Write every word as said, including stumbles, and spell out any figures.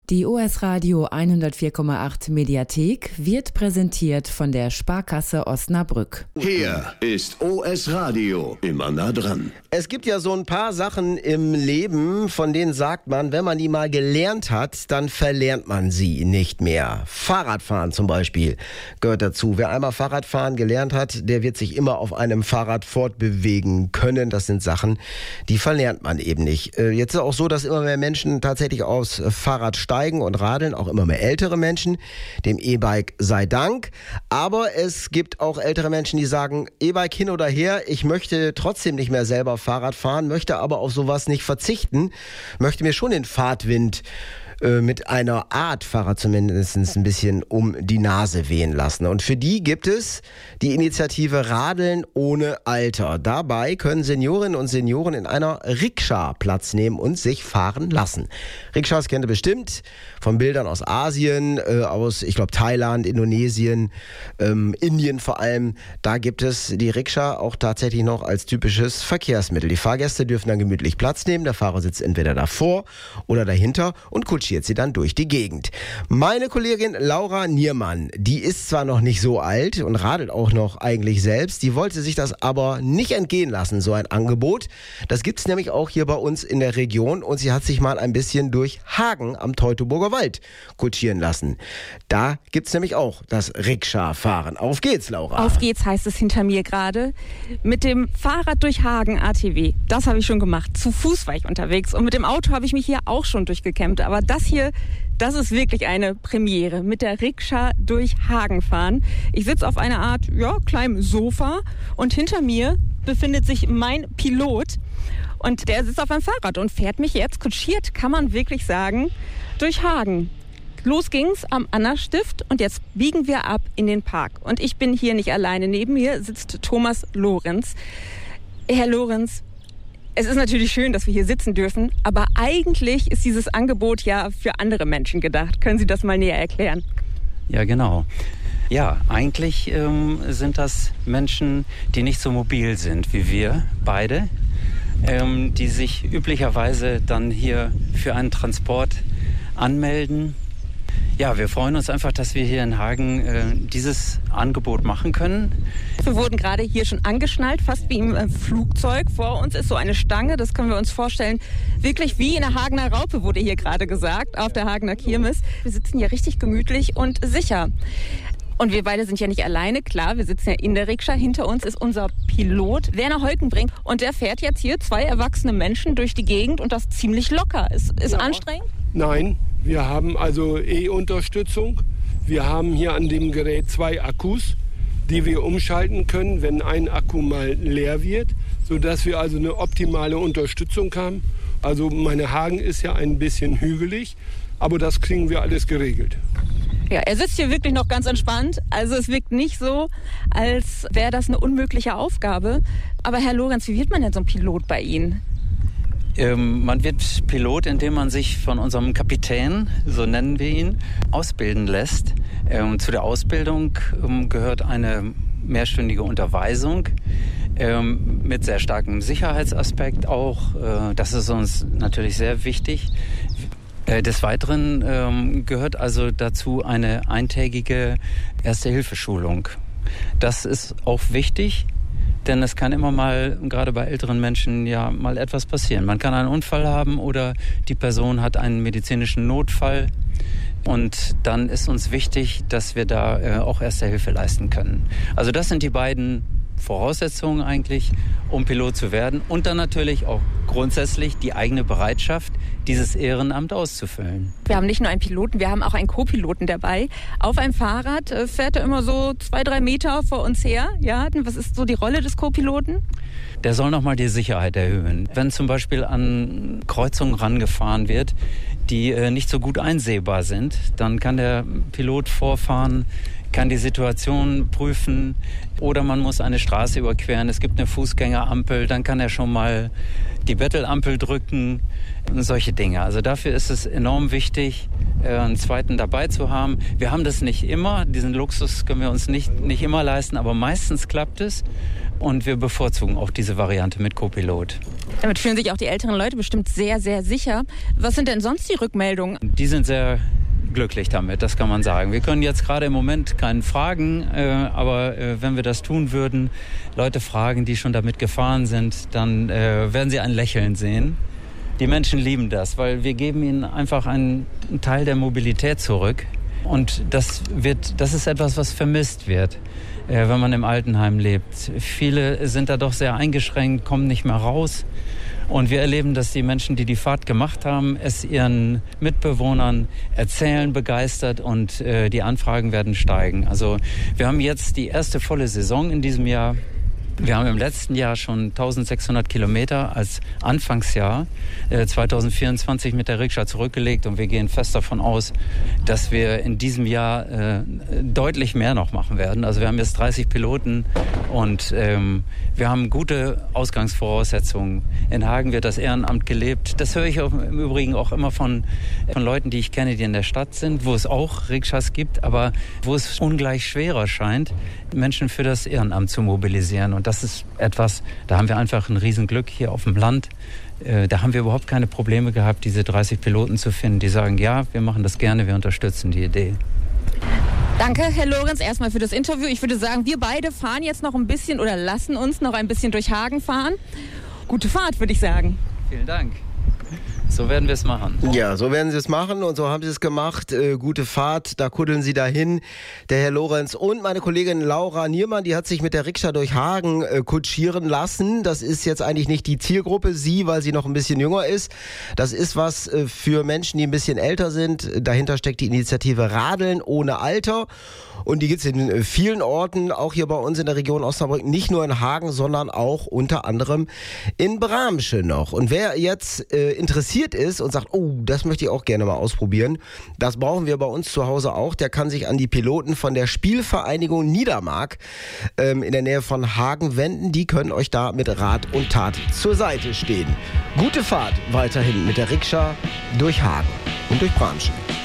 Die O S Radio hundertvier Komma acht Mediathek wird präsentiert von der Sparkasse Osnabrück. Hier ist O S Radio, immer nah dran. Es gibt ja so ein paar Sachen im Leben, von denen sagt man, wenn man die mal gelernt hat, dann verlernt man sie nicht mehr. Fahrradfahren zum Beispiel gehört dazu. Wer einmal Fahrradfahren gelernt hat, der wird sich immer auf einem Fahrrad fortbewegen können. Das sind Sachen, die verlernt man eben nicht. Jetzt ist es auch so, dass immer mehr Menschen tatsächlich aufs Fahrrad steigen und radeln, auch immer mehr ältere Menschen, dem E-Bike sei Dank. Aber es gibt auch ältere Menschen, die sagen, E-Bike hin oder her, ich möchte trotzdem nicht mehr selber Fahrrad fahren, möchte aber auf sowas nicht verzichten, möchte mir schon den Fahrtwind äh, mit einer Art Fahrrad zumindest ein bisschen um die Nase wehen lassen. Und für die gibt es die Initiative Radeln ohne Alter. Dabei können Seniorinnen und Senioren in einer Rikscha Platz nehmen und sich fahren lassen. Rikschas kennt ihr bestimmt von Bildern aus Asien, äh, aus, ich glaube, Thailand, Indonesien, ähm, Indien vor allem. Da gibt es die Rikscha auch tatsächlich noch als typisches Verkehrsmittel. Die Fahrgäste dürfen dann gemütlich Platz nehmen. Der Fahrer sitzt entweder davor oder dahinter und kutschiert sie dann durch die Gegend. Meine Kollegin Laura Niermann, die ist zwar noch nicht so alt und radelt auch noch eigentlich selbst, die wollte sich das aber nicht entgehen lassen, so ein Angebot. Das gibt es nämlich auch hier bei uns in der Region und sie hat sich mal ein bisschen durch Hagen am Teutoburger Wald kutschieren lassen. Da gibt es nämlich auch das Rikscha-Fahren. Auf geht's, Laura. Auf geht's heißt es hinter mir gerade. Mit dem Fahrrad durch Hagen A T W, das habe ich schon gemacht. Zu Fuß war ich unterwegs und mit dem Auto habe ich mich hier auch schon durchgekämmt. Aber das hier, das ist wirklich eine Premiere. Mit der Rikscha durch Hagen fahren. Ich sitze auf einer Art, ja, kleinem Sofa und hinter mir befindet sich mein Pilot. Und der sitzt auf einem Fahrrad und fährt mich jetzt, kutschiert, kann man wirklich sagen, durch Hagen. Los ging's am Anna-Stift und jetzt biegen wir ab in den Park. Und ich bin hier nicht alleine. Neben mir sitzt Thomas Lorenz. Herr Lorenz, es ist natürlich schön, dass wir hier sitzen dürfen, aber eigentlich ist dieses Angebot ja für andere Menschen gedacht. Können Sie das mal näher erklären? Ja, genau. Ja, eigentlich ähm, sind das Menschen, die nicht so mobil sind wie wir beide, ähm, die sich üblicherweise dann hier für einen Transport anmelden. Ja, wir freuen uns einfach, dass wir hier in Hagen äh, dieses Angebot machen können. Wir wurden gerade hier schon angeschnallt, fast wie im äh, Flugzeug. Vor uns ist so eine Stange, das können wir uns vorstellen, wirklich wie in der Hagener Raupe, wurde hier gerade gesagt, auf der Hagener Kirmes. Wir sitzen hier richtig gemütlich und sicher. Und wir beide sind ja nicht alleine, klar, wir sitzen ja in der Rikscha. Hinter uns ist unser Pilot, Werner Holkenbrink. Und der fährt jetzt hier zwei erwachsene Menschen durch die Gegend und das ziemlich locker. Ist, ist ja anstrengend? Nein, wir haben also E-Unterstützung. Wir haben hier an dem Gerät zwei Akkus, die wir umschalten können, wenn ein Akku mal leer wird, sodass wir also eine optimale Unterstützung haben. Also meine Hagen ist ja ein bisschen hügelig, aber das kriegen wir alles geregelt. Ja, er sitzt hier wirklich noch ganz entspannt. Also es wirkt nicht so, als wäre das eine unmögliche Aufgabe. Aber Herr Lorenz, wie wird man denn so ein Pilot bei Ihnen? Ähm, man wird Pilot, indem man sich von unserem Kapitän, so nennen wir ihn, ausbilden lässt. Ähm, zu der Ausbildung ähm, gehört eine mehrstündige Unterweisung ähm, mit sehr starkem Sicherheitsaspekt auch. Äh, das ist uns natürlich sehr wichtig. Des Weiteren ähm, gehört also dazu eine eintägige Erste-Hilfe-Schulung. Das ist auch wichtig, denn es kann immer mal, gerade bei älteren Menschen, ja mal etwas passieren. Man kann einen Unfall haben oder die Person hat einen medizinischen Notfall. Und dann ist uns wichtig, dass wir da äh, auch Erste Hilfe leisten können. Also das sind die beiden Voraussetzungen eigentlich, um Pilot zu werden. Und dann natürlich auch grundsätzlich die eigene Bereitschaft, dieses Ehrenamt auszufüllen. Wir haben nicht nur einen Piloten, wir haben auch einen Co-Piloten dabei. Auf einem Fahrrad äh, fährt er immer so zwei, drei Meter vor uns her. Ja, was ist so die Rolle des Co-Piloten? Der soll nochmal die Sicherheit erhöhen. Wenn zum Beispiel an Kreuzungen rangefahren wird, die äh, nicht so gut einsehbar sind, dann kann der Pilot vorfahren, kann die Situation prüfen oder man muss eine Straße überqueren. Es gibt eine Fußgängerampel, dann kann er schon mal die Bettelampel drücken und solche Dinge. Also dafür ist es enorm wichtig, einen zweiten dabei zu haben. Wir haben das nicht immer, diesen Luxus können wir uns nicht, nicht immer leisten, aber meistens klappt es und wir bevorzugen auch diese Variante mit Co-Pilot. Damit fühlen sich auch die älteren Leute bestimmt sehr, sehr sicher. Was sind denn sonst die Rückmeldungen? Die sind sehr glücklich damit, das kann man sagen. Wir können jetzt gerade im Moment keinen fragen, äh, aber äh, wenn wir das tun würden, Leute fragen, die schon damit gefahren sind, dann äh, werden sie ein Lächeln sehen. Die Menschen lieben das, weil wir geben ihnen einfach einen, einen Teil der Mobilität zurück. Und das wird, das ist etwas, was vermisst wird, äh, wenn man im Altenheim lebt. Viele sind da doch sehr eingeschränkt, kommen nicht mehr raus. Und wir erleben, dass die Menschen, die die Fahrt gemacht haben, es ihren Mitbewohnern erzählen, begeistert und äh, die Anfragen werden steigen. Also wir haben jetzt die erste volle Saison in diesem Jahr. Wir haben im letzten Jahr schon eintausendsechshundert Kilometer als Anfangsjahr äh, zweitausendvierundzwanzig mit der Rikscha zurückgelegt und wir gehen fest davon aus, dass wir in diesem Jahr äh, deutlich mehr noch machen werden. Also wir haben jetzt dreißig Piloten und ähm, wir haben gute Ausgangsvoraussetzungen. In Hagen wird das Ehrenamt gelebt. Das höre ich auch, im Übrigen auch immer von, von Leuten, die ich kenne, die in der Stadt sind, wo es auch Rikschas gibt, aber wo es ungleich schwerer scheint, Menschen für das Ehrenamt zu mobilisieren. Und das ist etwas, da haben wir einfach ein Riesenglück hier auf dem Land. Äh, da haben wir überhaupt keine Probleme gehabt, diese dreißig Piloten zu finden, die sagen, ja, wir machen das gerne, wir unterstützen die Idee. Danke, Herr Lorenz, erstmal für das Interview. Ich würde sagen, wir beide fahren jetzt noch ein bisschen oder lassen uns noch ein bisschen durch Hagen fahren. Gute Fahrt, würde ich sagen. Vielen Dank. So werden wir es machen. Ja, so werden sie es machen und so haben sie es gemacht. Äh, gute Fahrt, da kuddeln sie dahin. Der Herr Lorenz und meine Kollegin Laura Niermann, die hat sich mit der Rikscha durch Hagen äh, kutschieren lassen. Das ist jetzt eigentlich nicht die Zielgruppe, sie, weil sie noch ein bisschen jünger ist. Das ist was äh, für Menschen, die ein bisschen älter sind. Dahinter steckt die Initiative Radeln ohne Alter. Und die gibt es in vielen Orten, auch hier bei uns in der Region Osnabrück, nicht nur in Hagen, sondern auch unter anderem in Bramsche noch. Und wer jetzt äh, interessiert ist und sagt, oh, das möchte ich auch gerne mal ausprobieren, das brauchen wir bei uns zu Hause auch, der kann sich an die Piloten von der Spielvereinigung Niedermark ähm, in der Nähe von Hagen wenden. Die können euch da mit Rat und Tat zur Seite stehen. Gute Fahrt weiterhin mit der Rikscha durch Hagen und durch Bramsche.